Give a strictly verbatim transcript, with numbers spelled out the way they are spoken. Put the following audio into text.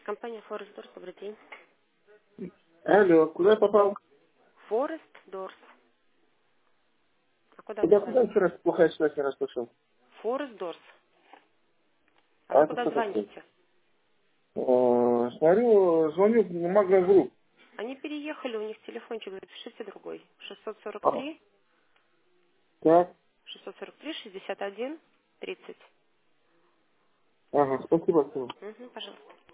Компания Forest Doors, добрый день. Алло, куда я попал? Forest Doors. А куда вы Куда, куда еще звоните? раз плохая связь не расслышал? Forest Doors. А А вы это куда что такое? звоните? Э, Смотрю, звоню в Магнагрупп. Они переехали, у них телефончик, запишите другой. шестьсот сорок А, три, так, шестьсот сорок три, шестьдесят один, тридцать. ага, спасибо. Угу, пожалуйста.